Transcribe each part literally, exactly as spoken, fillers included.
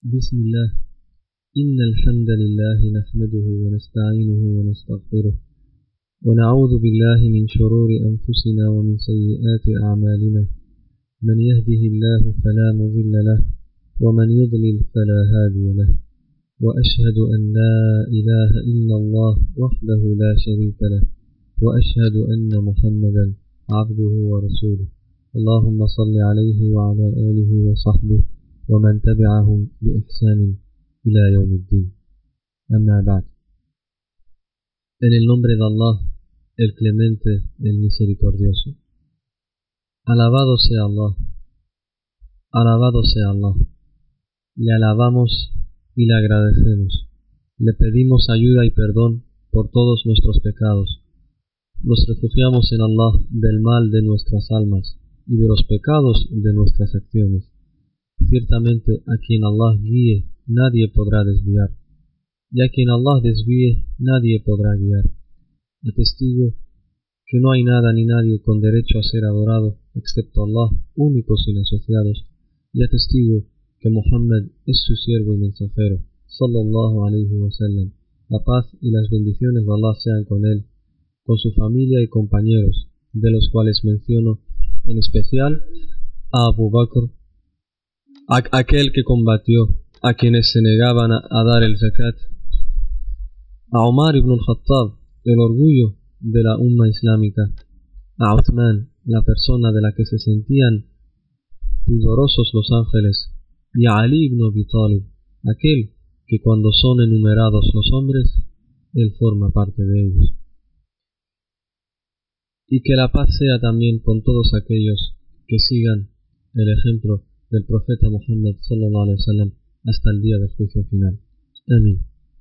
بسم الله إن الحمد لله نحمده ونستعينه ونستغفره ونعوذ بالله من شرور أنفسنا ومن سيئات أعمالنا من يهده الله فلا مضل له ومن يضلل فلا هادي له وأشهد أن لا إله إلا الله وحده لا شريك له وأشهد أن محمدا عبده ورسوله اللهم صل عليه وعلى آله وصحبه ومن تبعهم بإحسان إلى يوم الدين. أما بعد. En el nombre de Allah, el Clemente, el Misericordioso. Alabado sea Allah. Alabado sea Allah. Le alabamos y le agradecemos. Le pedimos ayuda y perdón por todos nuestros pecados. Nos refugiamos en Allah del mal de nuestras almas y de los pecados de nuestras acciones. Ciertamente a quien Allah guíe nadie podrá desviar, y a quien Allah desvíe nadie podrá guiar. Atestigo que no hay nada ni nadie con derecho a ser adorado excepto Allah, único sin asociados, y atestigo que Muhammad es su siervo y mensajero, sallallahu alayhi wa sallam. La paz y las bendiciones de Allah sean con él, con su familia y compañeros, de los cuales menciono en especial a Abu Bakr, a aquel que combatió a quienes se negaban a, a dar el zakat, a Omar ibn al-Khattab, el orgullo de la umma islámica, a Uthman, la persona de la que se sentían pudorosos los ángeles, y a Ali ibn Abi Talib, aquel que cuando son enumerados los hombres, él forma parte de ellos. Y que la paz sea también con todos aquellos que sigan el ejemplo del profeta Muhammad sallallahu alaihi wasallam hasta el día del juicio final. Amén.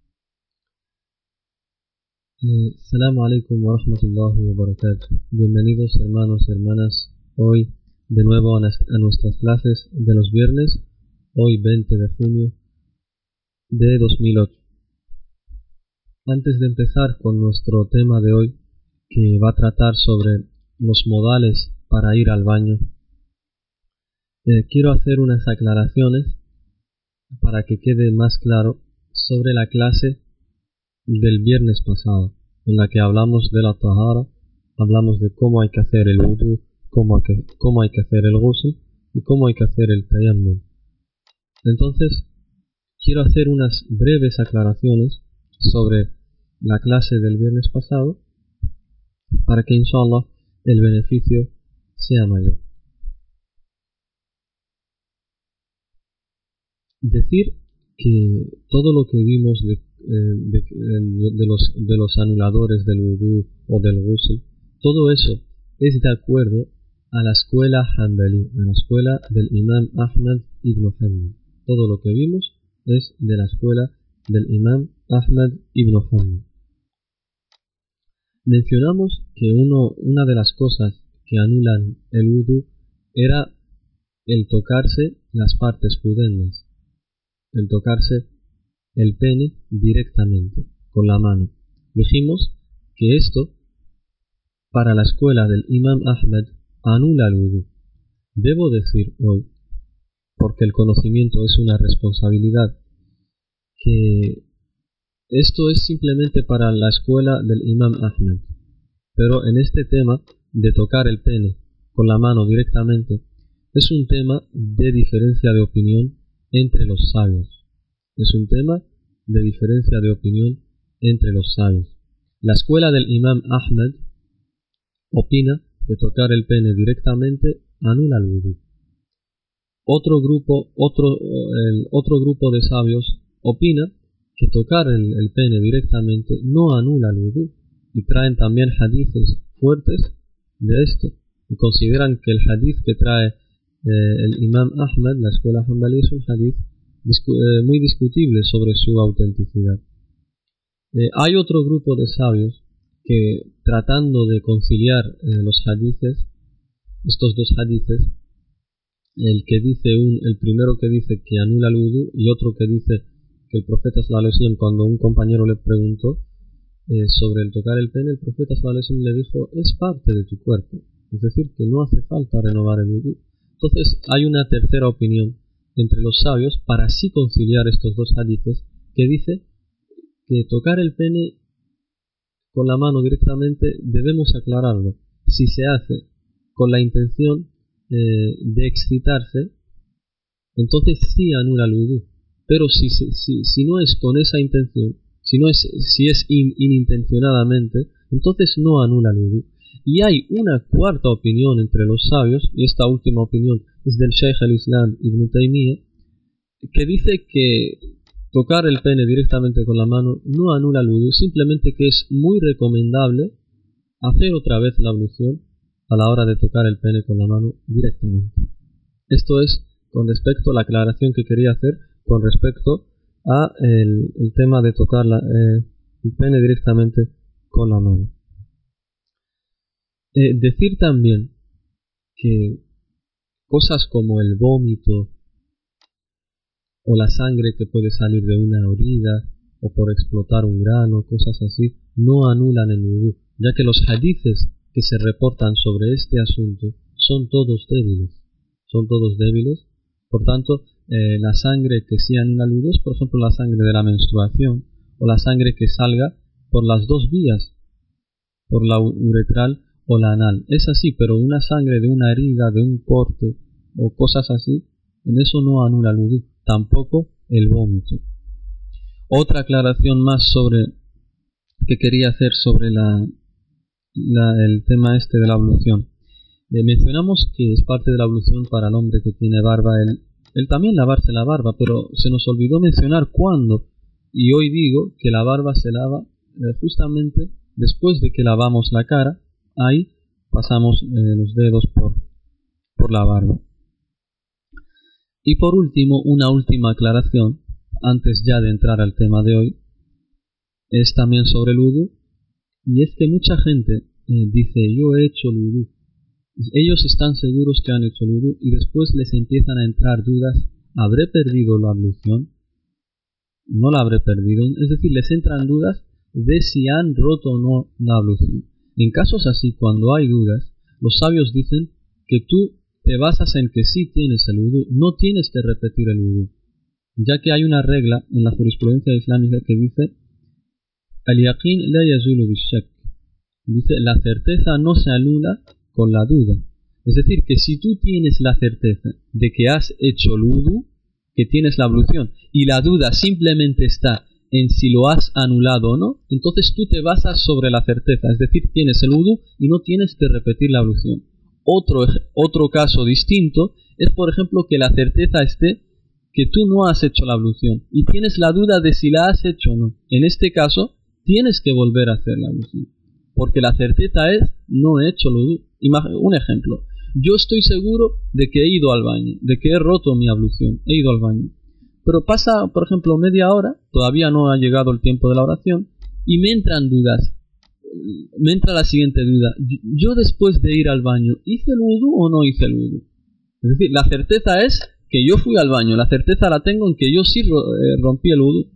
Eh, Salamu alaikum wa rahmatullahi wa barakatuh. Bienvenidos hermanos y hermanas hoy de nuevo a, a nuestras clases de los viernes, hoy veinte de junio de dos mil ocho. Antes de empezar con nuestro tema de hoy, que va a tratar sobre los modales para ir al baño, eh, quiero hacer unas aclaraciones para que quede más claro sobre la clase del viernes pasado, en la que hablamos de la tahara, hablamos de cómo hay que hacer el wudu, cómo hay que, cómo hay que hacer el ghusl y cómo hay que hacer el tayammum. Entonces, quiero hacer unas breves aclaraciones sobre la clase del viernes pasado para que inshallah el beneficio sea mayor. Decir que todo lo que vimos de, de, de, los, de los anuladores del wudú o del ghusl, todo eso es de acuerdo a la escuela Hanbali, a la escuela del imam Ahmad ibn Hanbal. Todo lo que vimos es de la escuela del imam Ahmad ibn Hanbal. Mencionamos que uno, una de las cosas que anulan el wudú era el tocarse las partes pudendas, el tocarse el pene directamente con la mano. Dijimos que esto para la escuela del imam Ahmad anula el wudú. Debo decir hoy, porque el conocimiento es una responsabilidad, que esto es simplemente para la escuela del imam Ahmad, pero en este tema de tocar el pene con la mano directamente es un tema de diferencia de opinión entre los sabios. Es un tema de diferencia de opinión entre los sabios. La escuela del imam Ahmad opina que tocar el pene directamente anula el wudú. Otro grupo, otro, el otro grupo de sabios opina que tocar el, el pene directamente no anula el wudú, y traen también hadices fuertes de esto, y consideran que el hadith que trae eh, el imam Ahmad, la escuela Hanbali, es un hadith discu eh, muy discutible sobre su autenticidad. Eh, hay otro grupo de sabios que, tratando de conciliar eh, los hadices, estos dos hadices, el que dice un, el primero que dice que anula el wudú y otro que dice que el profeta sallallahu alaihi wasallam, cuando un compañero le preguntó eh, sobre el tocar el pene, el profeta sallallahu alaihi wasallam le dijo: es parte de tu cuerpo, es decir, que no hace falta renovar el wudú. Entonces hay una tercera opinión entre los sabios para así conciliar estos dos hadices, que dice que tocar el pene con la mano directamente debemos aclararlo. Si se hace con la intención eh, de excitarse, entonces sí anula el wudú. Pero si, si, si no es con esa intención, si, no es, si es in, inintencionadamente, entonces no anula el wudú. Y hay una cuarta opinión entre los sabios, y esta última opinión es del Shaykh al-Islam Ibn Taymiyyah, que dice que tocar el pene directamente con la mano no anula el wudú, simplemente que es muy recomendable hacer otra vez la ablución a la hora de tocar el pene con la mano directamente. Esto es con respecto a la aclaración que quería hacer con respecto a el, el tema de tocar la, eh, el pene directamente con la mano. Eh, decir también que cosas como el vómito o la sangre que puede salir de una herida o por explotar un grano, cosas así, no anulan el wudú, ya que los hadices que se reportan sobre este asunto son todos débiles, son todos débiles. Por tanto, eh, la sangre que sí anula el wudú es, por ejemplo, la sangre de la menstruación o la sangre que salga por las dos vías, por la uretral o la anal. Es así, pero una sangre de una herida, de un corte o cosas así, en eso no anula el wudú, tampoco el vómito. Otra aclaración más sobre que quería hacer sobre la, la, el tema este de la ablución. Eh, mencionamos que es parte de la ablución para el hombre que tiene barba, el, el también lavarse la barba, pero se nos olvidó mencionar cuándo. Y hoy digo que la barba se lava eh, justamente después de que lavamos la cara, ahí pasamos eh, los dedos por, por la barba. Y por último, una última aclaración, antes ya de entrar al tema de hoy, es también sobre el wudú, y es que mucha gente eh, dice, yo he hecho el wudú. Ellos están seguros que han hecho el wudú y después les empiezan a entrar dudas, ¿habré perdido la ablución? No la habré perdido, es decir, les entran dudas de si han roto o no la ablución. En casos así, cuando hay dudas, los sabios dicen que tú te basas en que sí tienes el wudú, no tienes que repetir el wudú, ya que hay una regla en la jurisprudencia islámica que dice al-yaqin la yazulu bishak, dice la certeza no se anula con la duda. Es decir, que si tú tienes la certeza de que has hecho el wudú, que tienes la ablución, y la duda simplemente está en si lo has anulado o no, entonces tú te basas sobre la certeza, es decir, tienes el wudú y no tienes que repetir la ablución. Otro, otro caso distinto es, por ejemplo, que la certeza esté que tú no has hecho la ablución y tienes la duda de si la has hecho o no. En este caso, tienes que volver a hacer la ablución, porque la certeza es no he hecho el wudú. Un ejemplo, yo estoy seguro de que he ido al baño, de que he roto mi ablución, he ido al baño. Pero pasa, por ejemplo, media hora, todavía no ha llegado el tiempo de la oración, y me entran dudas. Me entra la siguiente duda. Yo después de ir al baño, ¿hice el wudú o no hice el wudú? Es decir, la certeza es que yo fui al baño, la certeza la tengo en que yo sí rompí el wudú.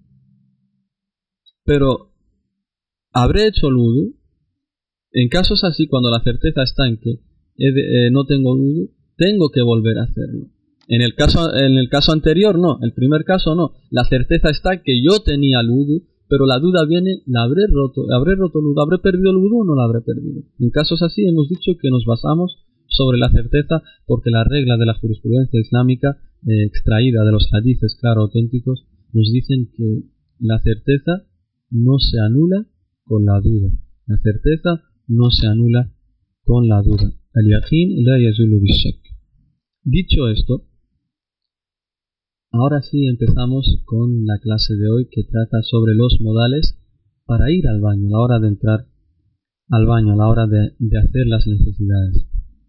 Pero, ¿habré hecho el wudú? En casos así, cuando la certeza está en que eh, no tengo wudú, tengo que volver a hacerlo. En el caso, en el caso anterior no, el primer caso no. La certeza está que yo tenía el wudú, pero la duda viene, ¿la habré roto? ¿Habré roto el wudú? ¿Habré perdido el wudú o no la habré perdido? En casos así hemos dicho que nos basamos sobre la certeza porque la regla de la jurisprudencia islámica eh, extraída de los hadices, claro, auténticos, nos dicen que la certeza no se anula con la duda. La certeza no se anula con la duda. Al-yaqin la yazulu bishak. Dicho esto, ahora sí empezamos con la clase de hoy que trata sobre los modales para ir al baño, a la hora de entrar al baño, a la hora de, de hacer las necesidades.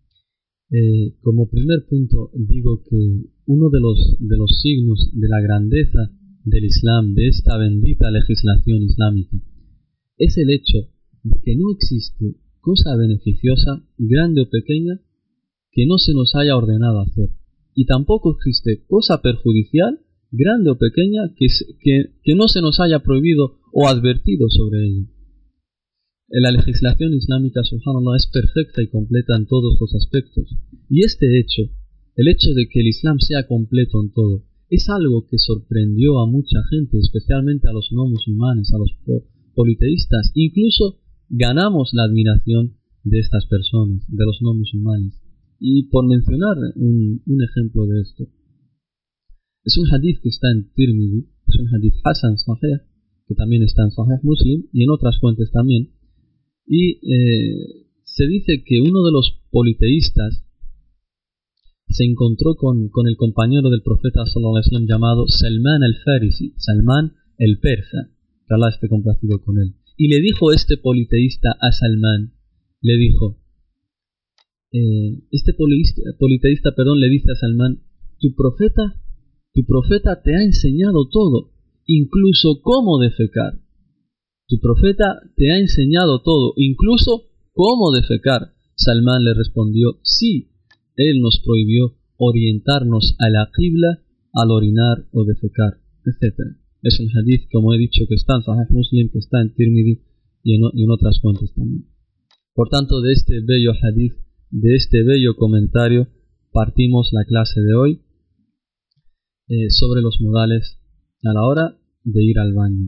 Eh, como primer punto digo que uno de los, de los signos de la grandeza del Islam, de esta bendita legislación islámica, es el hecho de que no existe cosa beneficiosa, grande o pequeña, que no se nos haya ordenado hacer. Y tampoco existe cosa perjudicial, grande o pequeña, que, que, que no se nos haya prohibido o advertido sobre ella. La legislación islámica, subhanallah, es perfecta y completa en todos los aspectos. Y este hecho el hecho de que el Islam sea completo en todo, es algo que sorprendió a mucha gente, especialmente a los no musulmanes, a los politeístas. Incluso ganamos la admiración de estas personas, de los no musulmanes. Y por mencionar un, un ejemplo de esto, es un hadith que está en Tirmidhi, es un hadith Hasan Sahih, que también está en Sahih Muslim y en otras fuentes también. Y eh, se dice que uno de los politeístas se encontró con, con el compañero del profeta sallallahu alaihi wasallam llamado Salman al-Farisi, Salman el persa, que Allah esté complacido con él. Y le dijo este politeísta a Salman, le dijo, eh, este politeísta, politeísta perdón, le dice a Salman, tu profeta, tu profeta te ha enseñado todo, incluso cómo defecar. Tu profeta te ha enseñado todo, incluso cómo defecar. Salman le respondió, sí, él nos prohibió orientarnos a la qibla al orinar o defecar, etcétera. Es un hadith, como he dicho, que está en Sahih Muslim, que está en Tirmidhi y en, y en otras fuentes también. Por tanto, de este bello hadith, de este bello comentario, partimos la clase de hoy eh, sobre los modales a la hora de ir al baño.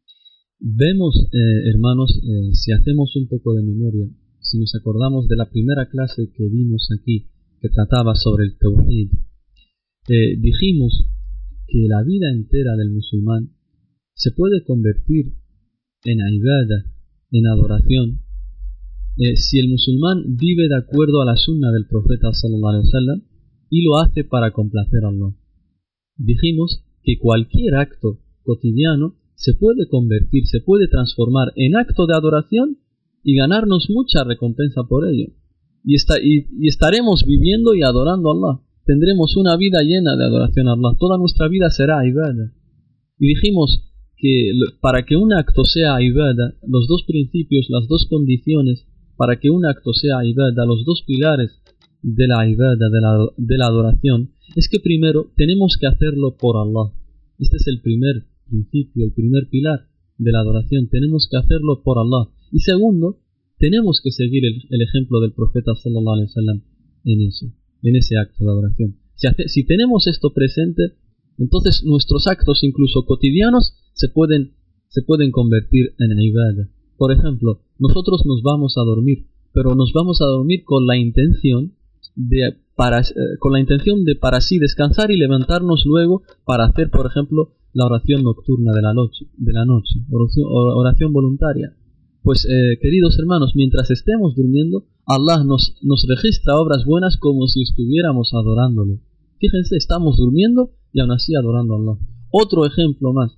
Vemos, eh, hermanos, eh, si hacemos un poco de memoria, si nos acordamos de la primera clase que dimos aquí, que trataba sobre el Tawhid, eh, dijimos que la vida entera del musulmán se puede convertir en ibadah, en adoración, eh, si el musulmán vive de acuerdo a la sunna del profeta sallallahu alaihi wasallam y lo hace para complacer a Allah. Dijimos que cualquier acto cotidiano se puede convertir, se puede transformar en acto de adoración y ganarnos mucha recompensa por ello. Y, está, y, y estaremos viviendo y adorando a Allah. Tendremos una vida llena de adoración a Allah. Toda nuestra vida será ibadah. Y dijimos que para que un acto sea ibadah, los dos principios, las dos condiciones, para que un acto sea ibadah, los dos pilares de la ibadah, de la, de la adoración, es que primero tenemos que hacerlo por Allah. Este es el primer principio, el primer pilar de la adoración. Tenemos que hacerlo por Allah. Y segundo, tenemos que seguir el, el ejemplo del profeta sallallahu alaihi wasallam en eso, en ese acto de adoración. Si, hace, si tenemos esto presente, entonces nuestros actos incluso cotidianos se pueden, se pueden convertir en ibadah. Por ejemplo, nosotros nos vamos a dormir, pero nos vamos a dormir con la intención de para, eh, con la intención de para sí descansar y levantarnos luego para hacer, por ejemplo, la oración nocturna de la noche, de la noche, oración, oración voluntaria. Pues, eh, queridos hermanos, mientras estemos durmiendo, Allah nos, nos registra obras buenas como si estuviéramos adorándole. Fíjense, estamos durmiendo y aún así adorando a Allah. Otro ejemplo más.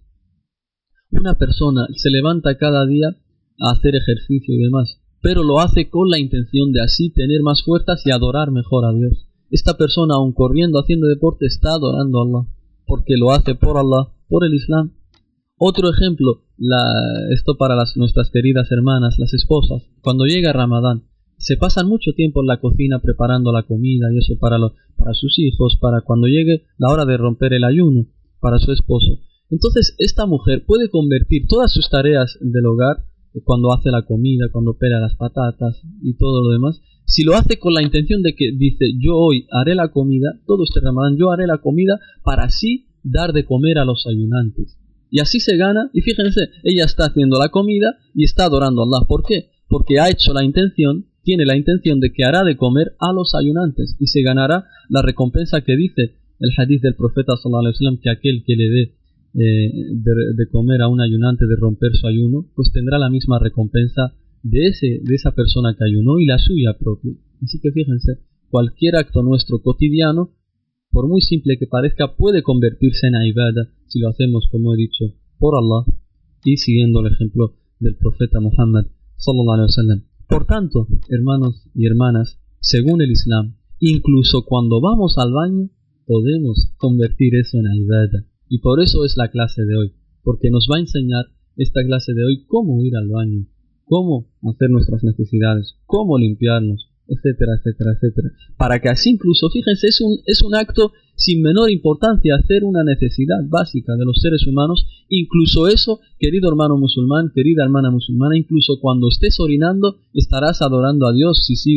Una persona se levanta cada día a hacer ejercicio y demás, pero lo hace con la intención de así tener más fuerzas y adorar mejor a Dios. Esta persona, aun corriendo, haciendo deporte, está adorando a Allah, porque lo hace por Allah, por el Islam. Otro ejemplo, la, esto para las, nuestras queridas hermanas, las esposas, cuando llega Ramadán, se pasan mucho tiempo en la cocina preparando la comida y eso para, lo, para sus hijos, para cuando llegue la hora de romper el ayuno, para su esposo. Entonces esta mujer puede convertir todas sus tareas del hogar, cuando hace la comida, cuando pela las patatas y todo lo demás, si lo hace con la intención de que dice, yo hoy haré la comida, todo este Ramadán, yo haré la comida para así dar de comer a los ayunantes. Y así se gana, y fíjense, ella está haciendo la comida y está adorando a Allah. ¿Por qué? Porque ha hecho la intención, tiene la intención de que hará de comer a los ayunantes y se ganará la recompensa que dice el hadith del profeta sallallahu alaihi wasallam, que aquel que le dé eh, de, de comer a un ayunante, de romper su ayuno, pues tendrá la misma recompensa de, ese, de esa persona que ayunó y la suya propia. Así que fíjense, cualquier acto nuestro cotidiano, por muy simple que parezca, puede convertirse en ibadah si lo hacemos, como he dicho, por Allah y siguiendo el ejemplo del profeta Muhammad sallallahu alaihi wasallam. Por tanto, hermanos y hermanas, según el Islam, incluso cuando vamos al baño, podemos convertir eso en ibadah. Y por eso es la clase de hoy, porque nos va a enseñar esta clase de hoy cómo ir al baño, cómo hacer nuestras necesidades, cómo limpiarnos, etcétera, etcétera, etcétera. Para que así incluso, fíjense, es un, es un acto sin menor importancia hacer una necesidad básica de los seres humanos. Incluso eso, querido hermano musulmán, querida hermana musulmana, incluso cuando estés orinando, estarás adorando a Dios si sigues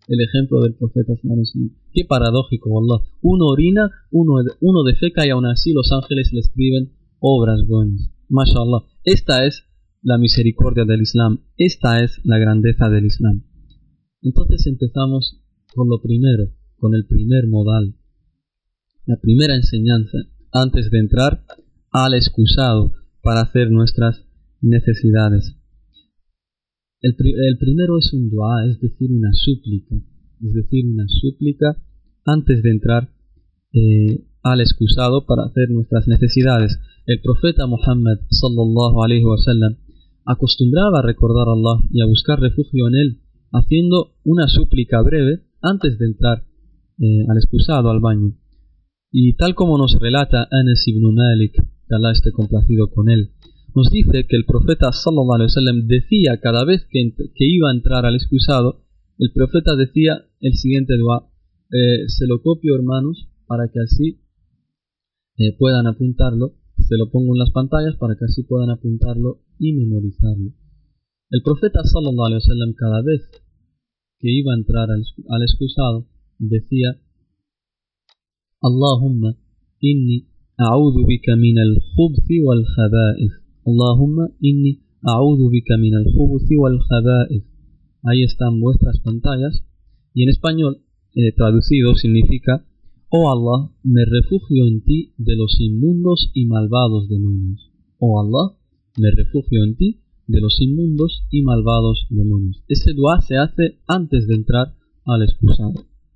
el ejemplo del profeta sallallahu alaihi wasallam. Qué paradójico, wallah. Uno orina, uno, uno defeca y aún así los ángeles le escriben obras buenas. MashaAllah. Esta es la misericordia del Islam. Esta es la grandeza del Islam. Entonces empezamos con lo primero, con el primer modal, la primera enseñanza, antes de entrar al excusado para hacer nuestras necesidades. El, pri el primero es un dua, es decir, una súplica, es decir, una súplica antes de entrar eh, al excusado para hacer nuestras necesidades. El profeta Muhammad sallallahu alaihi wasallam acostumbraba a recordar a Allah y a buscar refugio en él, haciendo una súplica breve antes de entrar eh, al excusado, al baño. Y tal como nos relata Anas ibn Malik, que Allah esté complacido con él, nos dice que el profeta sallallahu alaihi wasallam decía cada vez que, que iba a entrar al excusado, el profeta decía el siguiente dua, eh, se lo copio, hermanos, para que así eh, puedan apuntarlo, se lo pongo en las pantallas para que así puedan apuntarlo y memorizarlo. El profeta sallallahu alaihi wasallam cada vez que iba a entrar al, al excusado decía: Allahumma inni a'udhu bika min al-khubthi wal-khaba'ith. Allahumma inni a'udhu bika min al-khubthi wal-khaba'ith. Ahí están vuestras pantallas. Y en español, eh, traducido, significa: Oh Allah, me refugio en ti de los inmundos y malvados demonios. Oh Allah, me refugio en ti de los inmundos y malvados demonios. Este dua se hace antes de entrar al excusado.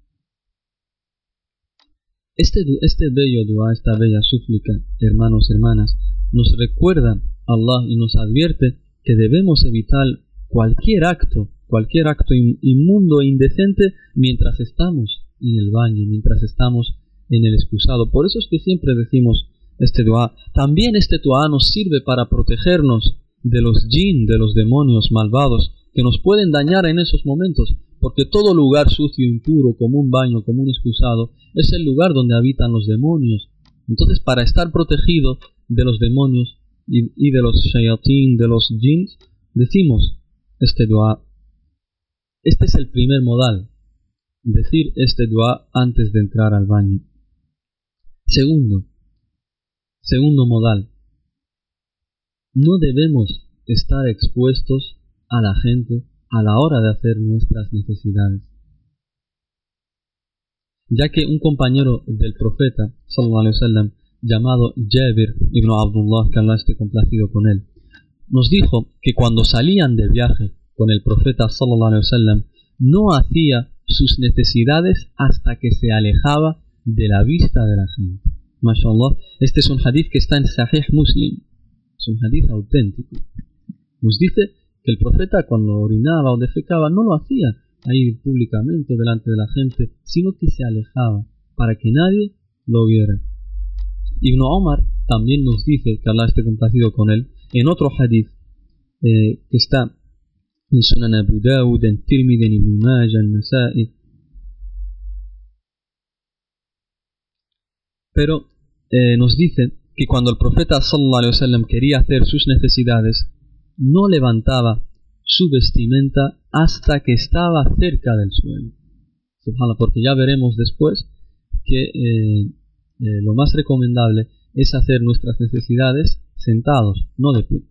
Este, este bello dua, esta bella súplica, hermanos y hermanas, nos recuerda a Allah y nos advierte que debemos evitar cualquier acto, cualquier acto inmundo e indecente mientras estamos en el baño, mientras estamos en el excusado. Por eso es que siempre decimos este dua. También este dua nos sirve para protegernos de los jinn, de los demonios malvados que nos pueden dañar en esos momentos, porque todo lugar sucio e impuro, como un baño, como un excusado, es el lugar donde habitan los demonios. Entonces, para estar protegido de los demonios y, y de los shayatín, de los jinns, decimos este dua. Este es el primer modal, decir este dua antes de entrar al baño. Segundo, segundo modal, no debemos estar expuestos a la gente a la hora de hacer nuestras necesidades. Ya que un compañero del profeta sallallahu alaihi wasallam llamado Jabir ibn Abdullah, que Allah esté complacido con él, nos dijo que cuando salían de viaje con el profeta sallallahu alaihi wasallam no hacía sus necesidades hasta que se alejaba de la vista de la gente. MashaAllah, este es un hadith que está en Sahih Muslim, es un hadith auténtico. Nos dice que el profeta cuando orinaba o defecaba no lo hacía ahí públicamente delante de la gente, sino que se alejaba para que nadie lo viera. Ibn Omar también nos dice, que Allah esté complacido con él, en otro hadith eh, que está en Sunan Abu Dawud, en Tirmidhi, en Ibn Majah, en Nasa'i. Pero eh, nos dice que cuando el profeta sallallahu alaihi wasallam quería hacer sus necesidades, no levantaba su vestimenta hasta que estaba cerca del suelo. Subhanallah, porque ya veremos después que eh, eh, lo más recomendable es hacer nuestras necesidades sentados, no de pie.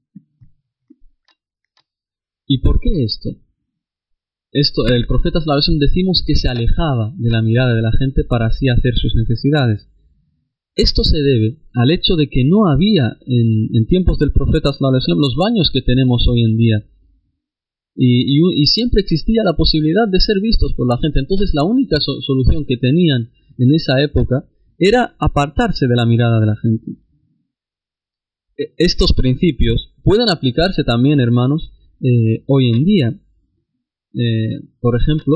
¿Y por qué esto? Esto, el profeta sallallahu alaihi wasallam decimos que se alejaba de la mirada de la gente para así hacer sus necesidades. Esto se debe al hecho de que no había en, en tiempos del profeta sallallahu alaihi wasallam los baños que tenemos hoy en día. Y, y, y siempre existía la posibilidad de ser vistos por la gente. Entonces la única so solución que tenían en esa época era apartarse de la mirada de la gente. Estos principios pueden aplicarse también, hermanos, eh, hoy en día. Eh, por ejemplo,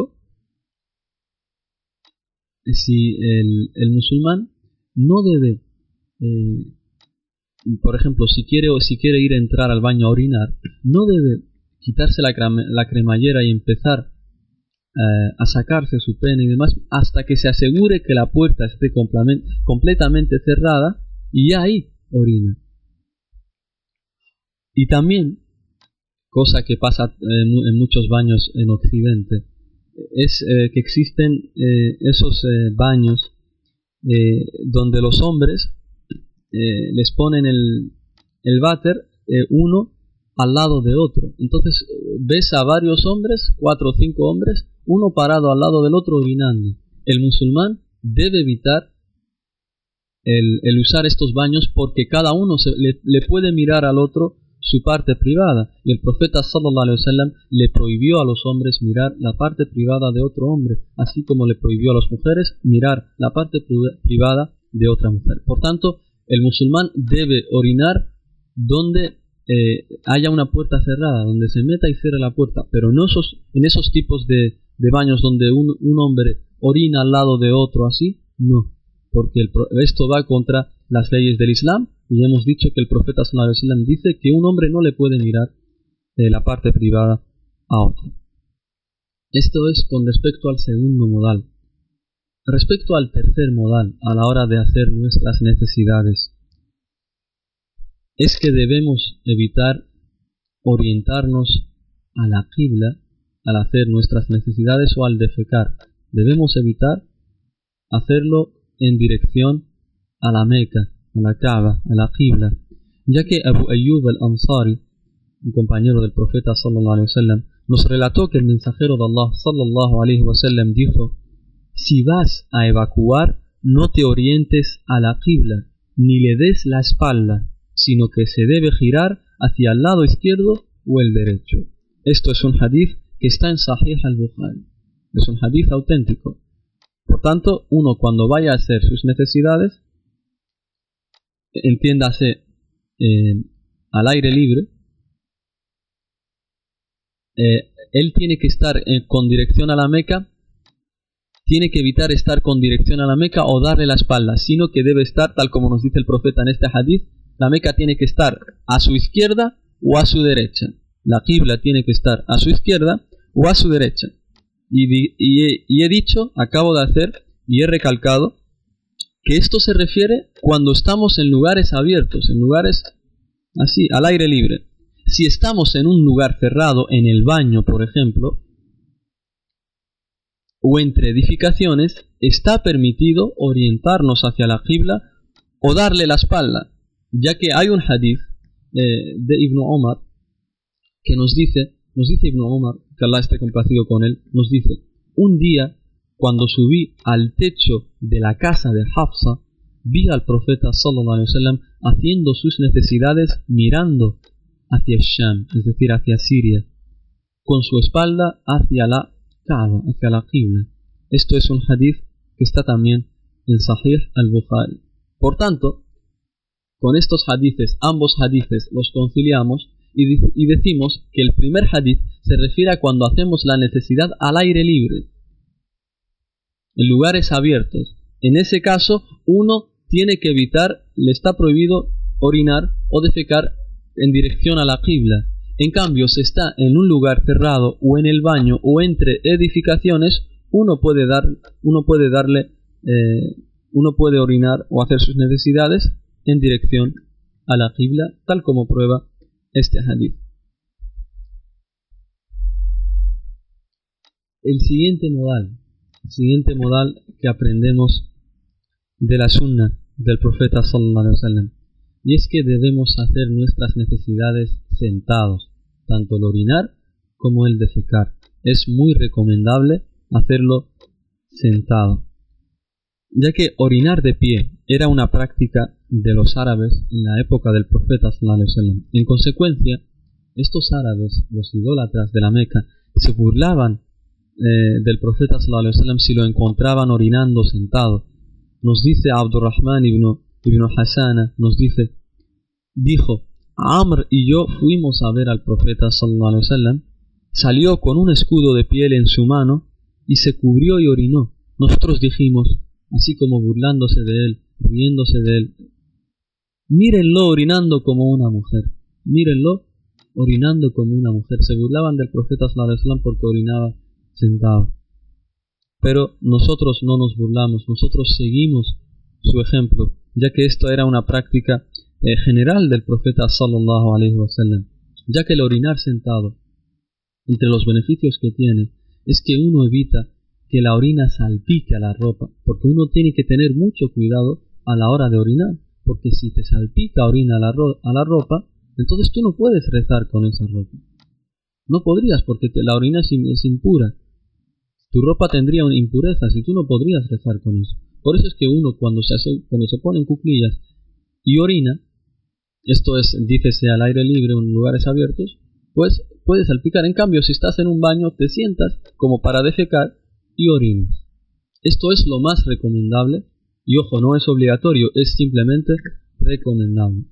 si el, el musulmán no debe, eh, por ejemplo, si quiere o si quiere ir a entrar al baño a orinar, no debe quitarse la, crema, la cremallera y empezar eh, a sacarse su pene y demás hasta que se asegure que la puerta esté completamente cerrada y ya ahí orina. Y también, cosa que pasa en, en muchos baños en Occidente, es eh, que existen eh, esos eh, baños eh, donde los hombres eh, les ponen el, el váter eh, uno al lado de otro. Entonces ves a varios hombres, cuatro o cinco hombres, uno parado al lado del otro orinando. El musulmán debe evitar el, el usar estos baños porque cada uno se, le, le puede mirar al otro su parte privada, y el profeta sallallahu alaihi wasallam le prohibió a los hombres mirar la parte privada de otro hombre, así como le prohibió a las mujeres mirar la parte pri- privada de otra mujer. Por tanto, el musulmán debe orinar donde eh, haya una puerta cerrada, donde se meta y cierre la puerta, pero no esos, en esos tipos de, de baños donde un, un hombre orina al lado de otro así, no, porque el, esto va contra las leyes del Islam. Y hemos dicho que el profeta sallallahu alaihi wasallam dice que un hombre no le puede mirar eh, la parte privada a otro. Esto es con respecto al segundo modal. Respecto al tercer modal, a la hora de hacer nuestras necesidades, es que debemos evitar orientarnos a la qibla al hacer nuestras necesidades o al defecar. Debemos evitar hacerlo en dirección a la Meca, a la Kaaba, a la Qibla, ya que Abu Ayyub al-Ansari, un compañero del profeta sallallahu alaihi wasallam, nos relató que el mensajero de Allah sallallahu alaihi wasallam dijo: si vas a evacuar, no te orientes a la Qibla, ni le des la espalda, sino que se debe girar hacia el lado izquierdo o el derecho. Esto es un hadith que está en Sahih al-Bukhari. Es un hadith auténtico. Por tanto, uno cuando vaya a hacer sus necesidades, entiéndase eh, al aire libre, eh, él tiene que estar eh, con dirección a la Meca, tiene que evitar estar con dirección a la Meca o darle la espalda, sino que debe estar, tal como nos dice el profeta en este hadith, la Meca tiene que estar a su izquierda o a su derecha. La Qibla tiene que estar a su izquierda o a su derecha. Y, di, y, he, y he dicho, acabo de hacer y he recalcado que esto se refiere cuando estamos en lugares abiertos, en lugares así, al aire libre. Si estamos en un lugar cerrado, en el baño, por ejemplo, o entre edificaciones, está permitido orientarnos hacia la Qibla o darle la espalda, ya que hay un hadith eh, de Ibn Omar que nos dice, nos dice Ibn Omar, que Allah esté complacido con él, nos dice: un día, cuando subí al techo de la casa de Hafsa, vi al profeta sallallahu alaihi wasallam haciendo sus necesidades mirando hacia Sham, es decir, hacia Siria, con su espalda hacia la Kaaba, hacia la Qibla. Esto es un hadith que está también en Sahih al-Bukhari. Por tanto, con estos hadithes, ambos hadithes los conciliamos y, y decimos que el primer hadith se refiere a cuando hacemos la necesidad al aire libre, en lugares abiertos. En ese caso, uno tiene que evitar, le está prohibido orinar o defecar en dirección a la Qibla. En cambio, si está en un lugar cerrado o en el baño o entre edificaciones, uno puede dar, uno puede darle, eh, uno puede orinar o hacer sus necesidades en dirección a la Qibla, tal como prueba este hadith. El siguiente modal, el siguiente modal que aprendemos de la sunna del profeta sallallahu alaihi wasallam, y es que debemos hacer nuestras necesidades sentados, tanto el orinar como el defecar. Es muy recomendable hacerlo sentado, ya que orinar de pie era una práctica de los árabes en la época del profeta sallallahu alaihi wasallam. En consecuencia, estos árabes, los idólatras de la Meca, se burlaban eh, del profeta sallallahu alaihi wasallam si lo encontraban orinando sentado. Nos dice Abdurrahman ibn, ibn Hasana, nos dice, dijo: Amr y yo fuimos a ver al profeta sallallahu alaihi wasallam, salió con un escudo de piel en su mano y se cubrió y orinó. Nosotros dijimos, así como burlándose de él, riéndose de él: mírenlo orinando como una mujer, mírenlo orinando como una mujer. Se burlaban del profeta sallallahu alaihi wasallam porque orinaba sentado. Pero nosotros no nos burlamos, nosotros seguimos su ejemplo, ya que esto era una práctica eh, general del profeta sallallahu alaihi wasallam, ya que el orinar sentado, entre los beneficios que tiene, es que uno evita que la orina salpique a la ropa, porque uno tiene que tener mucho cuidado a la hora de orinar, porque si te salpica orina a la, ro- a la ropa, entonces tú no puedes rezar con esa ropa. No podrías, porque te, la orina es, es impura. Tu ropa tendría una impureza y tú no podrías rezar con eso. Por eso es que uno cuando se, hace, cuando se pone en cuclillas y orina, esto es, dícese al aire libre o en lugares abiertos, pues puedes salpicar. En cambio, si estás en un baño, te sientas como para defecar y orinas. Esto es lo más recomendable. Y ojo, no es obligatorio, es simplemente recomendable.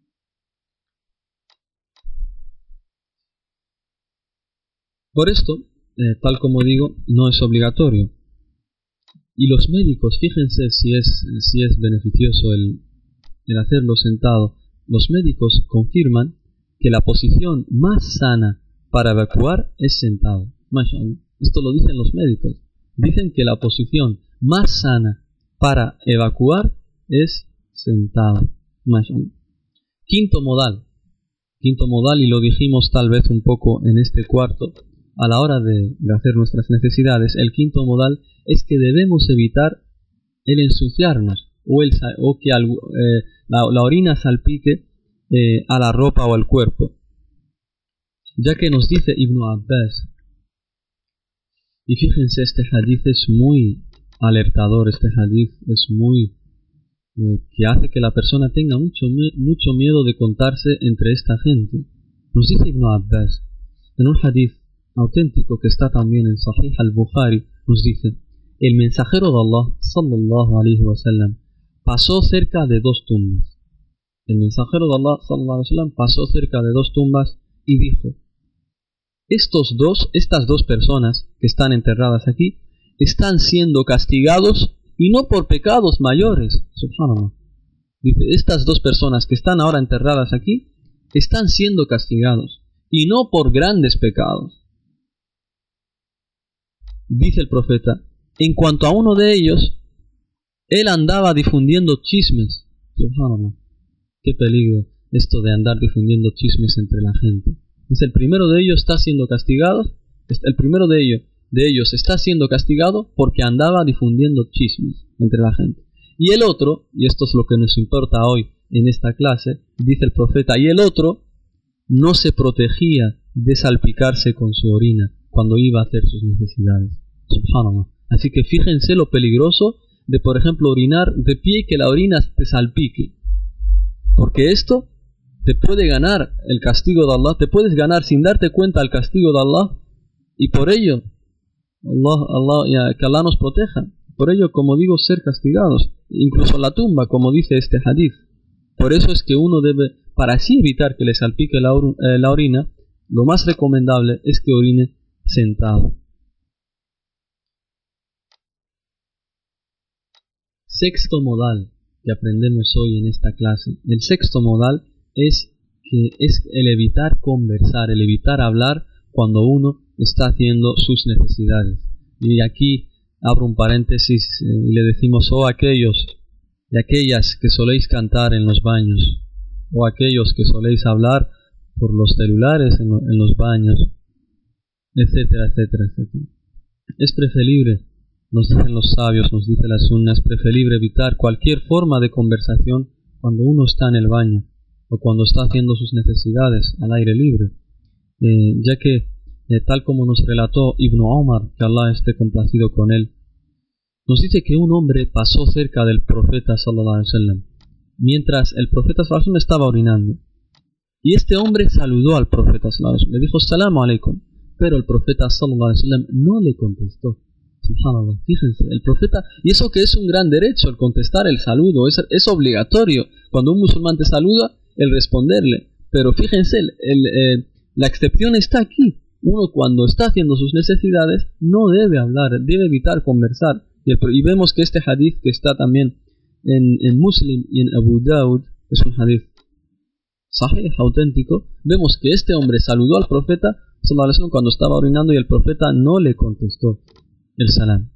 Por esto, eh, tal como digo, no es obligatorio. Y los médicos, fíjense si es, si es beneficioso el, el hacerlo sentado. Los médicos confirman que la posición más sana para evacuar es sentado. Mashallah. Esto lo dicen los médicos. Dicen que la posición más sana para evacuar es sentado. Mashallah. Quinto modal. Quinto modal, y lo dijimos tal vez un poco en este cuarto, a la hora de, de hacer nuestras necesidades, el quinto modal es que debemos evitar el ensuciarnos o, el, o que algo, eh, la, la orina salpique eh, a la ropa o al cuerpo. Ya que nos dice Ibn Abbas, y fíjense, este hadith es muy alertador, este hadith es muy eh, que hace que la persona tenga mucho, mucho miedo de contarse entre esta gente. Nos dice Ibn Abbas, en un hadith auténtico que está también en Sahih al-Bukhari, nos dice: el mensajero de Allah, sallallahu alayhi wa sallam, pasó cerca de dos tumbas. El mensajero de Allah, sallallahu alayhi wa sallam, pasó cerca de dos tumbas y dijo: estos dos, estas dos personas que están enterradas aquí, están siendo castigados y no por pecados mayores. Subhanallah. Dice, estas dos personas que están ahora enterradas aquí, están siendo castigados y no por grandes pecados. Dice el profeta, en cuanto a uno de ellos, él andaba difundiendo chismes. Subhanallah. Qué peligro esto de andar difundiendo chismes entre la gente. Dice, el primero de ellos está siendo castigado, el primero de ellos, de ellos está siendo castigado porque andaba difundiendo chismes entre la gente. Y el otro, y esto es lo que nos importa hoy en esta clase, dice el profeta, y el otro no se protegía de salpicarse con su orina cuando iba a hacer sus necesidades. Subhanallah. Así que fíjense lo peligroso de, por ejemplo, orinar de pie y que la orina te salpique. Porque esto te puede ganar el castigo de Allah, te puedes ganar sin darte cuenta el castigo de Allah, y por ello, Allah, Allah, ya, que Allah nos proteja. Por ello, como digo, ser castigados, incluso en la tumba, como dice este hadith. Por eso es que uno debe, para así evitar que le salpique la, or, eh, la orina, lo más recomendable es que orine sentado. Sexto modal que aprendemos hoy en esta clase. El sexto modal es que es el evitar conversar, el evitar hablar cuando uno está haciendo sus necesidades. Y aquí abro un paréntesis eh, y le decimos, oh aquellos y aquellas que soléis cantar en los baños, o aquellos que soléis hablar por los celulares en, lo, en los baños, etcétera, etcétera, etcétera. Es preferible, nos dicen los sabios, nos dice la sunna, es preferible evitar cualquier forma de conversación cuando uno está en el baño o cuando está haciendo sus necesidades al aire libre, eh, ya que eh, tal como nos relató Ibn Omar, que Allah esté complacido con él, nos dice que un hombre pasó cerca del profeta sallallahu alaihi wasallam mientras el profeta sallallahu alaihi wasallam estaba orinando, y este hombre saludó al profeta sallallahu alaihi wasallam, le dijo salamu alaikum, pero el profeta sallallahu alaihi wasallam no le contestó. Subhanallah, fíjense, el profeta, y eso que es un gran derecho, el contestar el saludo, es, es obligatorio, cuando un musulmán te saluda, el responderle, pero fíjense, el, el, eh, la excepción está aquí. Uno cuando está haciendo sus necesidades no debe hablar, debe evitar conversar, y, el, y vemos que este hadith que está también en, en Muslim y en Abu Dawud, es un hadith sahih, auténtico. Vemos que este hombre saludó al profeta sallallahu alaihi wasallam cuando estaba orinando y el profeta no le contestó el salam.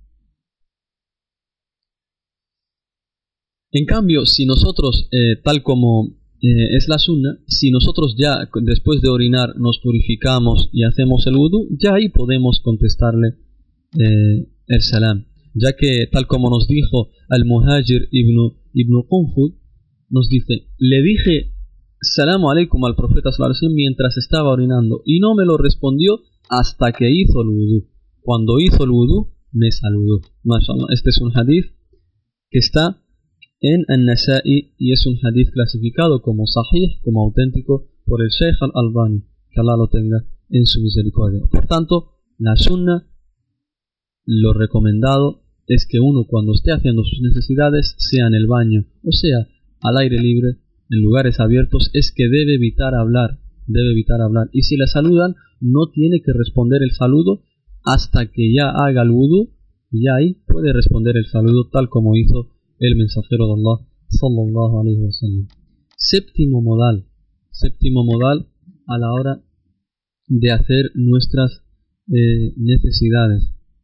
En cambio, si nosotros, eh, tal como eh, es la sunna, si nosotros ya después de orinar nos purificamos y hacemos el wudu, ya ahí podemos contestarle eh, el salam, ya que tal como nos dijo al-Muhajir ibn, ibn Qunfud, nos dice, le dije salamu alaikum al profeta sallallahu alaihi wasallam mientras estaba orinando y no me lo respondió hasta que hizo el wudú. Cuando hizo el wudú me saludó. Mashallah. Este es un hadith que está en An-Nasa'i y es un hadith clasificado como sahih, como auténtico por el Sheikh al-Albani, que Allah lo tenga en su misericordia. Por tanto, la sunna, lo recomendado es que uno cuando esté haciendo sus necesidades, sea en el baño o sea al aire libre, en lugares abiertos, es que debe evitar hablar, debe evitar hablar. Y si le saludan, no tiene que responder el saludo hasta que ya haga el wudu, y ya ahí puede responder el saludo tal como hizo el mensajero de Allah sallallahu alaihi wasallam. Séptimo modal, séptimo modal a la hora de hacer nuestras eh, necesidades.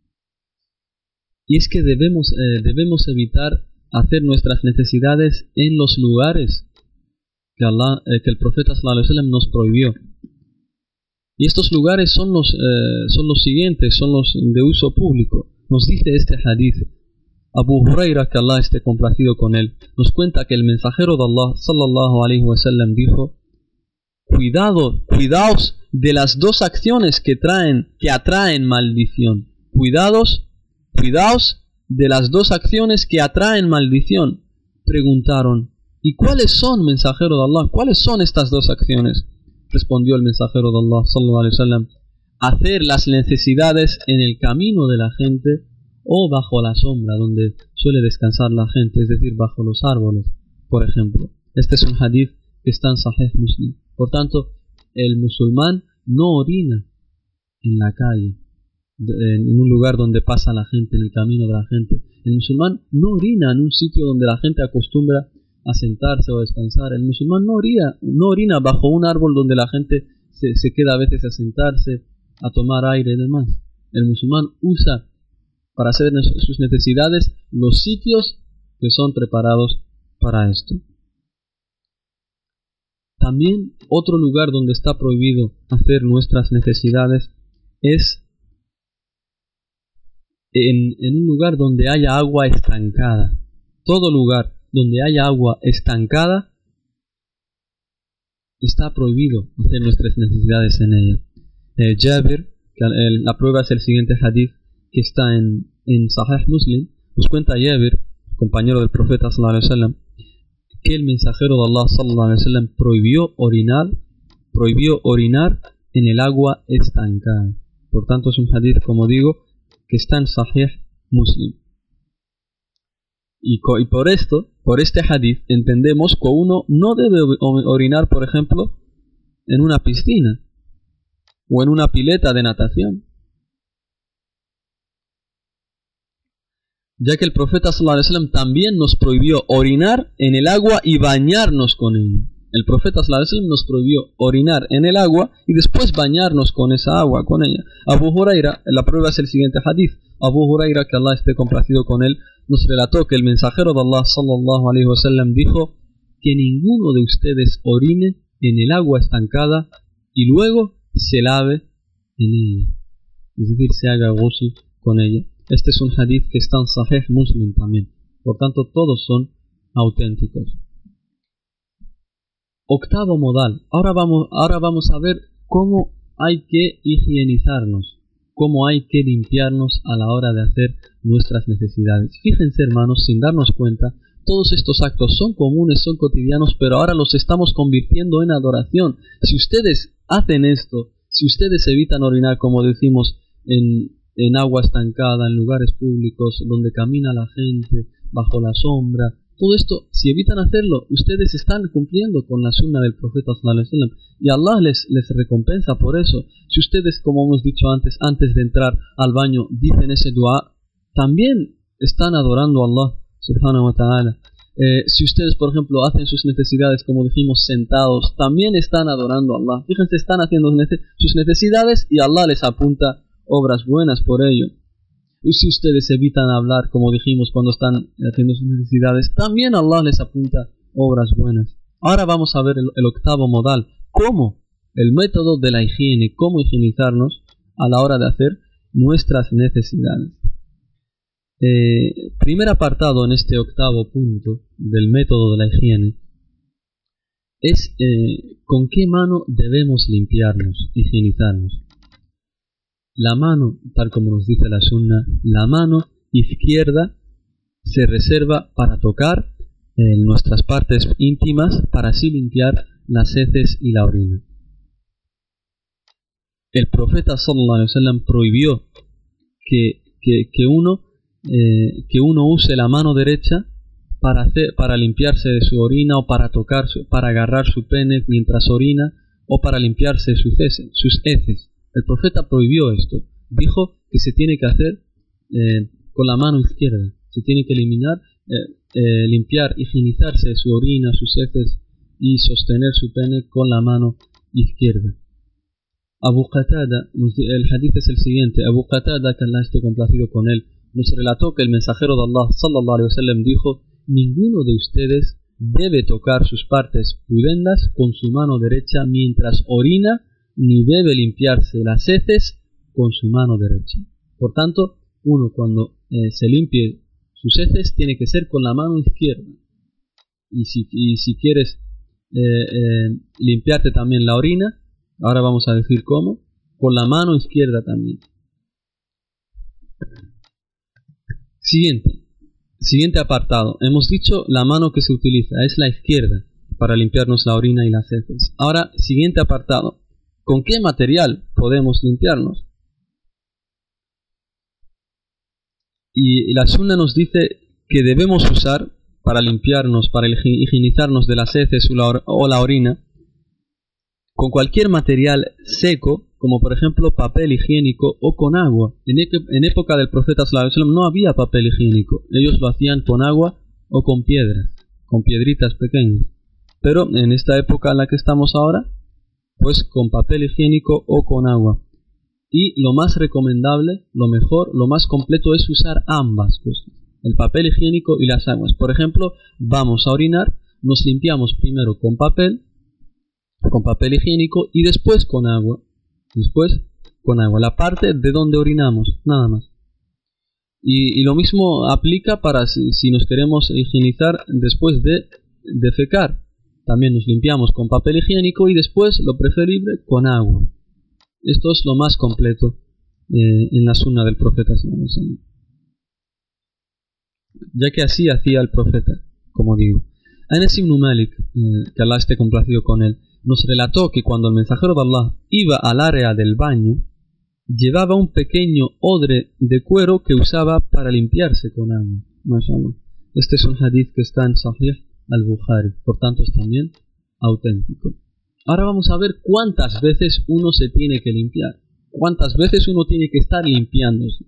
Y es que debemos, eh, debemos evitar hacer nuestras necesidades en los lugares que, Allah, eh, que el profeta sallallahu alaihi wasallam nos prohibió. Y estos lugares son los, eh, son los siguientes, son los de uso público. Nos dice este hadith, Abu Huraira, que Allah esté complacido con él, nos cuenta que el mensajero de Allah sallallahu alaihi wasallam dijo, cuidado, cuidaos de las dos acciones que traen, que atraen maldición. Cuidados, cuidaos de las dos acciones que atraen maldición. Preguntaron, ¿y cuáles son, mensajero de Allah? ¿Cuáles son estas dos acciones? Respondió el mensajero de Allah sallallahu alaihi wasallam, hacer las necesidades en el camino de la gente o bajo la sombra donde suele descansar la gente, es decir, bajo los árboles, por ejemplo. Este es un hadith que está en Sahih Muslim. Por tanto, el musulmán no orina en la calle, en un lugar donde pasa la gente, en el camino de la gente. El musulmán no orina en un sitio donde la gente acostumbra a sentarse o a descansar. El musulmán no orina, no orina bajo un árbol donde la gente se, se queda a veces a sentarse, a tomar aire y demás. El musulmán usa para hacer sus necesidades los sitios que son preparados para esto. También otro lugar donde está prohibido hacer nuestras necesidades es en, en un lugar donde haya agua estancada. Todo lugar donde haya agua estancada está prohibido hacer nuestras necesidades en ella. Eh, Jabir, que el, la prueba es el siguiente hadith que está en, en Sahih Muslim, nos cuenta Jabir, compañero del profeta sallallahu alaihi wasallam, que el mensajero de Allah sallallahu alaihi wasallam prohibió orinar, prohibió orinar en el agua estancada. Por tanto es un hadith, como digo, que está en Sahih Muslim. Y, y por esto, por este hadith, entendemos que uno no debe orinar, por ejemplo, en una piscina o en una pileta de natación, ya que el profeta sallallahu alaihi wasallam también nos prohibió orinar en el agua y bañarnos con ella. El profeta sallallahu alaihi wasallam nos prohibió orinar en el agua y después bañarnos con esa agua, con ella. Abu Huraira, la prueba es el siguiente hadith. Abu Huraira, que Allah esté complacido con él, nos relató que el mensajero de Allah sallallahu alaihi wasallam dijo que ninguno de ustedes orine en el agua estancada y luego se lave en ella, es decir, se haga ghusl con ella. Este es un hadith que está en Sahih Muslim también. Por tanto, todos son auténticos. Octavo modal. Ahora vamos, ahora vamos a ver cómo hay que higienizarnos, cómo hay que limpiarnos a la hora de hacer nuestras necesidades. Fíjense, hermanos, sin darnos cuenta, todos estos actos son comunes, son cotidianos, pero ahora los estamos convirtiendo en adoración. Si ustedes hacen esto, si ustedes evitan orinar, como decimos, en, en agua estancada, en lugares públicos, donde camina la gente, bajo la sombra, todo esto, si evitan hacerlo, ustedes están cumpliendo con la sunna del profeta sallallahu alaihi wasallam y Allah les, les recompensa por eso. Si ustedes, como hemos dicho antes, antes de entrar al baño, dicen ese dua, también están adorando a Allah subhanahu wa ta'ala. Eh, si ustedes, por ejemplo, hacen sus necesidades, como dijimos, sentados, también están adorando a Allah. Fíjense, están haciendo sus necesidades y Allah les apunta obras buenas por ello. Y si ustedes evitan hablar, como dijimos, cuando están haciendo sus necesidades, también Allah les apunta obras buenas. Ahora vamos a ver el, el octavo modal. ¿Cómo? El método de la higiene, cómo higienizarnos a la hora de hacer nuestras necesidades. Eh, primer apartado en este octavo punto del método de la higiene es eh, con qué mano debemos limpiarnos, higienizarnos. La mano, tal como nos dice la sunna, la mano izquierda se reserva para tocar eh, nuestras partes íntimas para así limpiar las heces y la orina. El profeta sallallahu alaihi wasallam prohibió que, que, que, uno, eh, que uno use la mano derecha para, hacer, para limpiarse de su orina o para tocar, su, para agarrar su pene mientras orina o para limpiarse sus heces. Sus heces. El profeta prohibió esto. Dijo que se tiene que hacer eh, con la mano izquierda. Se tiene que eliminar, eh, eh, limpiar, higienizarse su orina, sus heces y sostener su pene con la mano izquierda. Abu Qatada, el hadith es el siguiente. Abu Qatada, que Allah esté complacido con él, nos relató que el mensajero de Allah sallallahu alaihi wasallam dijo: ninguno de ustedes debe tocar sus partes pudendas con su mano derecha mientras orina, ni debe limpiarse las heces con su mano derecha. Por tanto, uno cuando eh, se limpie sus heces tiene que ser con la mano izquierda. Y si, y si quieres eh, eh, limpiarte también la orina, ahora vamos a decir cómo, con la mano izquierda también. Siguiente, siguiente apartado. Hemos dicho la mano que se utiliza es la izquierda para limpiarnos la orina y las heces. Ahora, siguiente apartado. ¿Con qué material podemos limpiarnos? Y la sunna nos dice que debemos usar para limpiarnos, para higienizarnos de las heces o la orina, con cualquier material seco, como por ejemplo papel higiénico o con agua. En, en época del profeta sallallahu alaihi wasallam no había papel higiénico. Ellos lo hacían con agua o con piedras, con piedritas pequeñas. Pero en esta época en la que estamos ahora, pues con papel higiénico o con agua. Y lo más recomendable, lo mejor, lo más completo es usar ambas cosas, el papel higiénico y las aguas. Por ejemplo, vamos a orinar, nos limpiamos primero con papel, con papel higiénico y después con agua. Después con agua, la parte de donde orinamos, nada más. Y, y lo mismo aplica para si, si nos queremos higienizar después de defecar. También nos limpiamos con papel higiénico y después, lo preferible, con agua. Esto es lo más completo eh, en la sunna del profeta sallallahu alaihi wasallam. Ya que así hacía el profeta, como digo. Anas ibn Malik, eh, que Allah esté complacido con él, nos relató que cuando el mensajero de Allah iba al área del baño, llevaba un pequeño odre de cuero que usaba para limpiarse con agua. Mashallah. Este es un hadith que está en Sahih al-Bukhari, por tanto es también auténtico. Ahora vamos a ver cuántas veces uno se tiene que limpiar, cuántas veces uno tiene que estar limpiándose.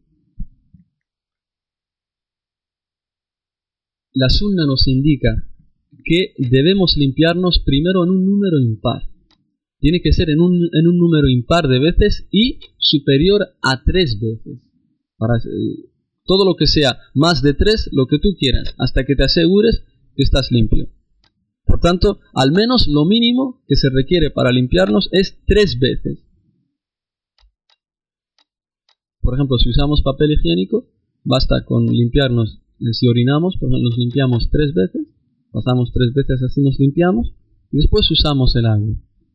La sunna nos indica que debemos limpiarnos primero en un número impar. Tiene que ser en un, en un número impar de veces y superior a tres veces. Para, eh, todo lo que sea más de tres, lo que tú quieras, hasta que te asegures que estás limpio. Por tanto, al menos lo mínimo que se requiere para limpiarnos es tres veces. Por ejemplo, si usamos papel higiénico, basta con limpiarnos, eh, si orinamos, pues nos limpiamos tres veces, pasamos tres veces así nos limpiamos, y después usamos el agua.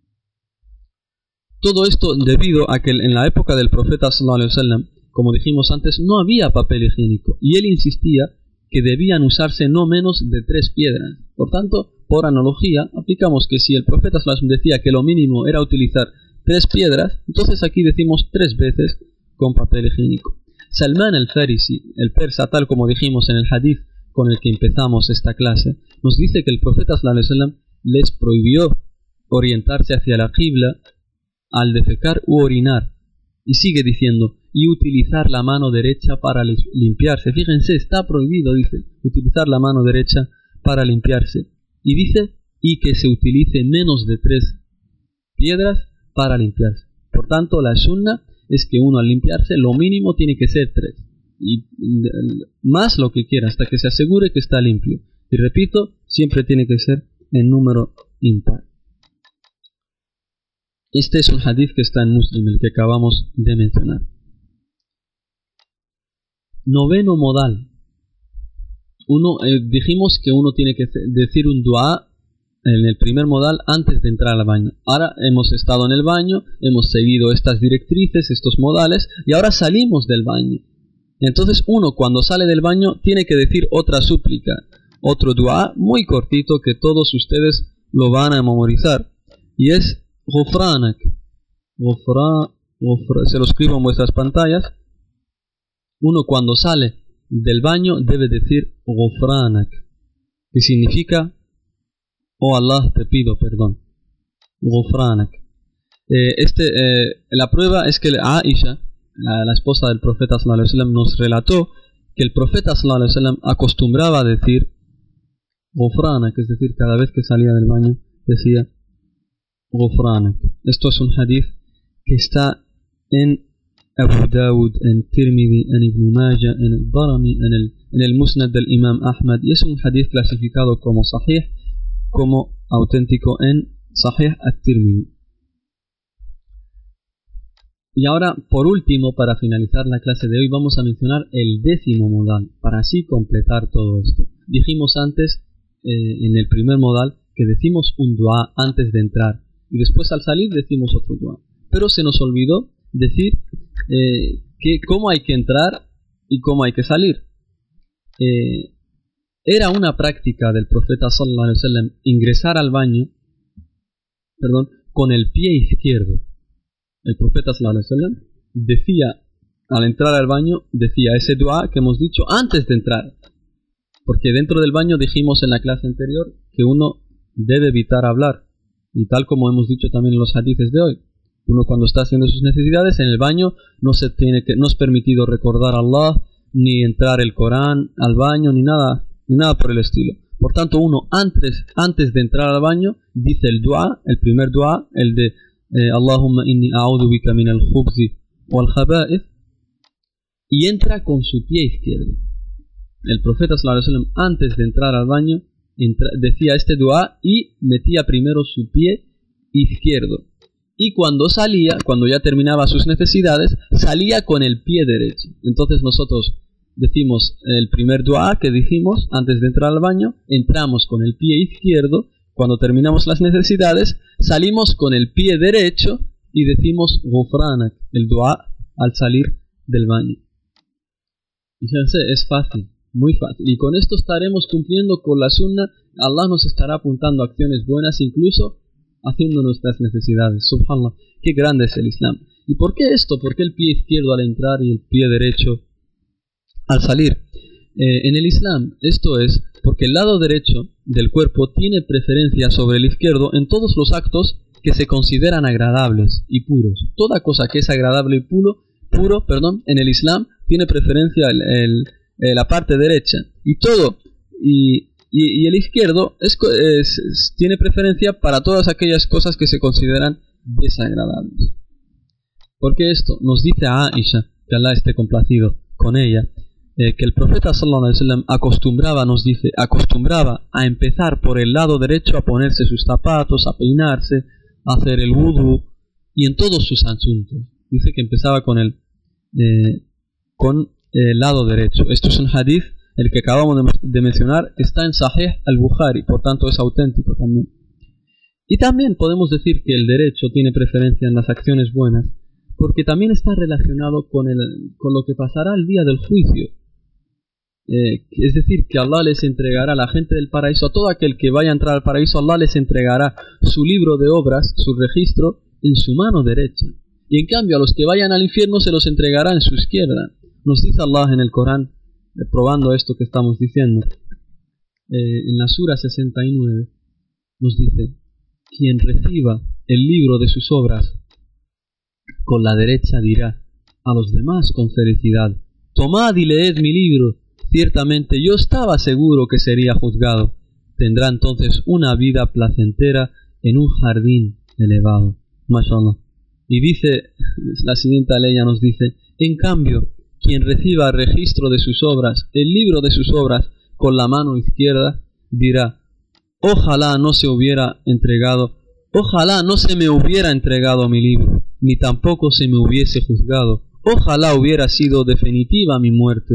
Todo esto debido a que en la época del profeta sallallahu alaihi wasallam, como dijimos antes, no había papel higiénico, y él insistía que debían usarse no menos de tres piedras. Por tanto, por analogía, aplicamos que si el profeta sallallahu alaihi wasallam decía que lo mínimo era utilizar tres piedras, entonces aquí decimos tres veces con papel higiénico. Salman al-Farisi, el persa, tal como dijimos en el hadith con el que empezamos esta clase, nos dice que el profeta sallallahu alaihi wasallam les prohibió orientarse hacia la qibla al defecar u orinar. Y sigue diciendo, y utilizar la mano derecha para limpiarse. Fíjense, está prohibido, dice, utilizar la mano derecha para limpiarse. Y dice, y que se utilice menos de tres piedras para limpiarse. Por tanto, la sunna es que uno al limpiarse, lo mínimo tiene que ser tres. Y más lo que quiera, hasta que se asegure que está limpio. Y repito, siempre tiene que ser en número impar. Este es un hadith que está en Muslim, el que acabamos de mencionar. Noveno modal. Uno, eh, dijimos que uno tiene que decir un dua en el primer modal antes de entrar al baño. Ahora hemos estado en el baño, hemos seguido estas directrices, estos modales, y ahora salimos del baño. Entonces uno cuando sale del baño tiene que decir otra súplica, otro dua muy cortito que todos ustedes lo van a memorizar. Y es Ghufranak. Ghufra, ghufra, se lo escribo en vuestras pantallas. Uno cuando sale del baño debe decir Ghufranak, que significa oh Allah, te pido perdón. Ghufranak. Eh, este, eh, la prueba es que Aisha, la, la esposa del profeta sallallahu alaihi wasallam, nos relató que el profeta sallallahu alaihi wasallam acostumbraba a decir Ghufranak, es decir, cada vez que salía del baño decía Ghufranak. Esto es un hadith que está en Abu Dawud, en Tirmidhi, en Ibn Majah, en el Darami, en el, en el Musnad del Imam Ahmad, y es un hadith clasificado como sahih, como auténtico en Sahih at-Tirmidhi. Y ahora, por último, para finalizar la clase de hoy, vamos a mencionar el décimo modal, para así completar todo esto. Dijimos antes, eh, en el primer modal, que decimos un dua antes de entrar, y después al salir decimos otro dua. Pero se nos olvidó decir eh, que cómo hay que entrar y cómo hay que salir. Eh, Era una práctica del profeta sallallahu alaihi wasallam ingresar al baño, perdón, con el pie izquierdo. El profeta sallallahu alaihi wasallam decía, al entrar al baño, decía ese dua que hemos dicho antes de entrar. Porque dentro del baño dijimos en la clase anterior que uno debe evitar hablar. Y tal como hemos dicho también en los hadices de hoy. Uno cuando está haciendo sus necesidades en el baño no se tiene que, no es permitido recordar a Allah, ni entrar el Corán al baño, ni nada. Ni nada por el estilo. Por tanto, uno antes, antes de entrar al baño dice el dua, el primer dua, el de eh, Allahumma inni a'udhu bika min al-khubzi wal khaba'ith, y entra con su pie izquierdo. El profeta sallallahu alaihi wasallam antes de entrar al baño entra, decía este dua y metía primero su pie izquierdo. Y cuando salía, cuando ya terminaba sus necesidades, salía con el pie derecho. Entonces nosotros decimos el primer dua que dijimos antes de entrar al baño, entramos con el pie izquierdo, cuando terminamos las necesidades, salimos con el pie derecho y decimos Ghufranak, el dua al salir del baño. Fíjense, es fácil, muy fácil. Y con esto estaremos cumpliendo con la sunna. Allah nos estará apuntando acciones buenas, incluso haciendo nuestras necesidades. Subhanallah, qué grande es el Islam. ¿Y por qué esto? ¿Por qué el pie izquierdo al entrar y el pie derecho al salir? Eh, en el Islam esto es porque el lado derecho del cuerpo tiene preferencia sobre el izquierdo en todos los actos que se consideran agradables y puros. Toda cosa que es agradable y puro, puro perdón, en el Islam tiene preferencia el, el, el, la parte derecha. Y todo, y, y, y el izquierdo es, es, es, tiene preferencia para todas aquellas cosas que se consideran desagradables. Porque esto nos dice a Aisha, que Allah esté complacido con ella, Eh, que el profeta sallallahu alaihi wasallam acostumbraba, nos dice, acostumbraba a empezar por el lado derecho a ponerse sus zapatos, a peinarse, a hacer el wudu y en todos sus asuntos. Dice que empezaba con el eh, con el lado derecho. Esto es un hadith, el que acabamos de, de mencionar, está en Sahih al-Bukhari, por tanto es auténtico también. Y también podemos decir que el derecho tiene preferencia en las acciones buenas, porque también está relacionado con, el, con lo que pasará el día del juicio. Eh, es decir, que Allah les entregará a la gente del paraíso, a todo aquel que vaya a entrar al paraíso, Allah les entregará su libro de obras, su registro, en su mano derecha. Y en cambio a los que vayan al infierno se los entregará en su izquierda. Nos dice Allah en el Corán, eh, probando esto que estamos diciendo, eh, en la sura sesenta y nueve, nos dice: quien reciba el libro de sus obras con la derecha dirá a los demás con felicidad: tomad y leed mi libro, ciertamente yo estaba seguro que sería juzgado. Tendrá entonces una vida placentera en un jardín elevado. Mashallah. Y dice, la siguiente aleya nos dice: en cambio, quien reciba el registro de sus obras, el libro de sus obras, con la mano izquierda, dirá: ojalá no se hubiera entregado, ojalá no se me hubiera entregado mi libro, ni tampoco se me hubiese juzgado. Ojalá hubiera sido definitiva mi muerte,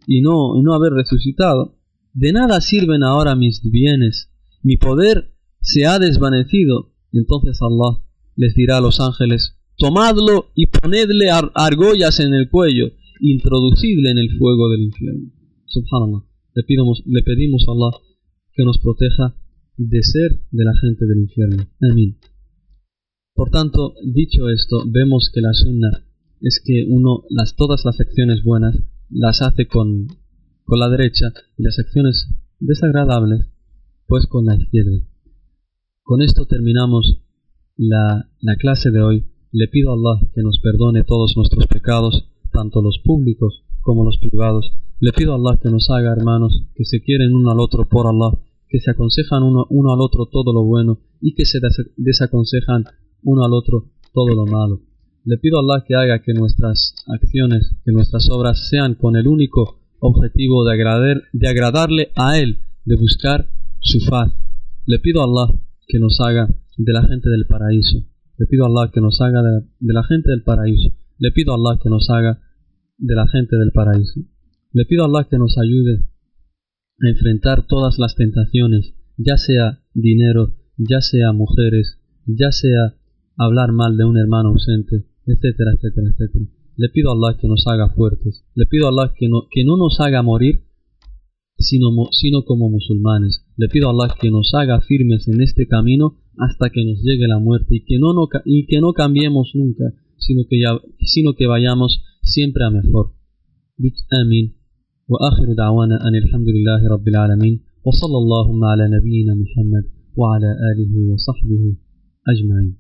y no, y no haber resucitado. De nada sirven ahora mis bienes, mi poder se ha desvanecido. Entonces Allah les dirá a los ángeles: tomadlo y ponedle ar- argollas en el cuello, introducidle en el fuego del infierno. Subhanallah. Le, pidamos, le pedimos a Allah que nos proteja de ser de la gente del infierno. Amén. Por tanto, dicho esto, vemos que la sunna es que uno las, todas las acciones buenas las hace con, con la derecha y las acciones desagradables pues con la izquierda. Con esto terminamos la, la clase de hoy. Le pido a Allah que nos perdone todos nuestros pecados, tanto los públicos como los privados. Le pido a Allah que nos haga hermanos que se quieren uno al otro por Allah, que se aconsejan uno, uno al otro todo lo bueno y que se des- desaconsejan uno al otro todo lo malo. Le pido a Allah que haga que nuestras acciones, que nuestras obras sean con el único objetivo de, agradar, de agradarle a Él, de buscar su faz. Le pido a Allah que nos haga de la gente del paraíso. Le pido a Allah que nos haga de, de la gente del paraíso. Le pido a Allah que nos haga de la gente del paraíso. Le pido a Allah que nos ayude a enfrentar todas las tentaciones, ya sea dinero, ya sea mujeres, ya sea hablar mal de un hermano ausente, etcétera, etcétera, etcétera. Le pido a Allah que nos haga fuertes. Le pido a Allah que no, que no nos haga morir, sino, sino como musulmanes. Le pido a Allah que nos haga firmes en este camino hasta que nos llegue la muerte y que no, no, y que no cambiemos nunca, sino que, ya, sino que vayamos siempre a mejor. Amén. وآخر دعوانا أن الحمد لله رب العالمين وصلى اللهم على نبينا محمد وعلى آله وصحبه أجمعين.